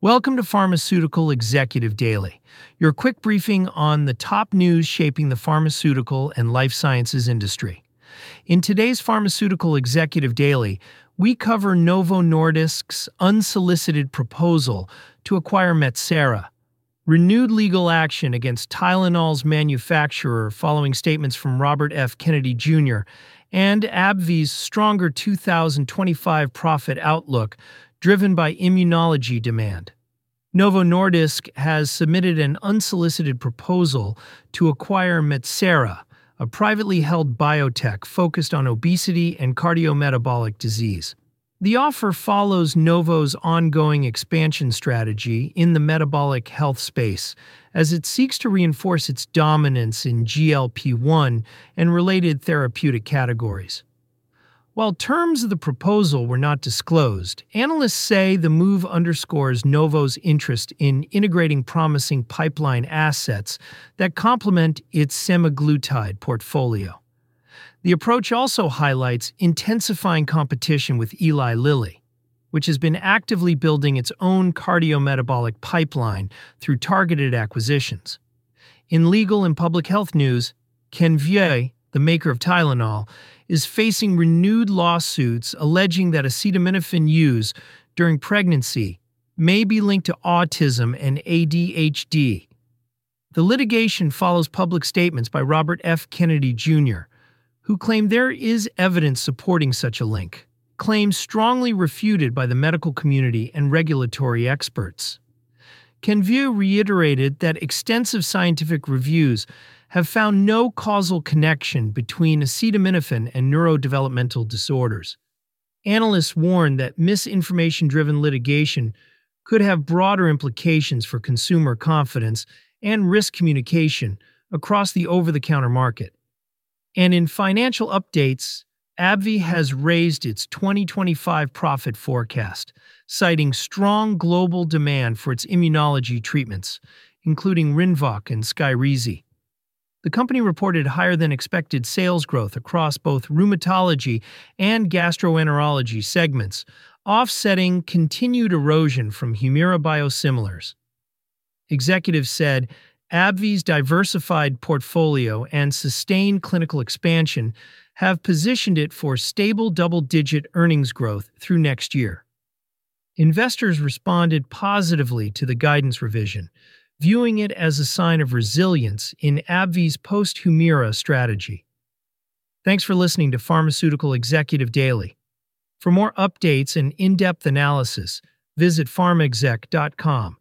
Welcome to Pharmaceutical Executive Daily, your quick briefing on the top news shaping the pharmaceutical and life sciences industry. In today's Pharmaceutical Executive Daily, we cover Novo Nordisk's unsolicited proposal to acquire Metsera, renewed legal action against Tylenol's manufacturer following statements from Robert F. Kennedy Jr., and AbbVie's stronger 2025 profit outlook driven by immunology demand. Novo Nordisk has submitted an unsolicited proposal to acquire Metsera, a privately held biotech focused on obesity and cardiometabolic disease. The offer follows Novo's ongoing expansion strategy in the metabolic health space, as it seeks to reinforce its dominance in GLP-1 and related therapeutic categories. While terms of the proposal were not disclosed, analysts say the move underscores Novo's interest in integrating promising pipeline assets that complement its semaglutide portfolio. The approach also highlights intensifying competition with Eli Lilly, which has been actively building its own cardiometabolic pipeline through targeted acquisitions. In legal and public health news, Kenvue, the maker of Tylenol, is facing renewed lawsuits alleging that acetaminophen use during pregnancy may be linked to autism and ADHD. The litigation follows public statements by Robert F. Kennedy Jr., who claimed there is evidence supporting such a link, claims strongly refuted by the medical community and regulatory experts. Kenvue reiterated that extensive scientific reviews have found no causal connection between acetaminophen and neurodevelopmental disorders. Analysts warn that misinformation-driven litigation could have broader implications for consumer confidence and risk communication across the over-the-counter market. And in financial updates, AbbVie has raised its 2025 profit forecast, citing strong global demand for its immunology treatments, including Rinvoq and Skyrizi. The company reported higher-than-expected sales growth across both rheumatology and gastroenterology segments, offsetting continued erosion from Humira biosimilars. Executives said AbbVie's diversified portfolio and sustained clinical expansion have positioned it for stable double-digit earnings growth through next year. Investors responded positively to the guidance revision, viewing it as a sign of resilience in AbbVie's post-Humira strategy. Thanks for listening to Pharmaceutical Executive Daily. For more updates and in-depth analysis, visit pharmaexec.com.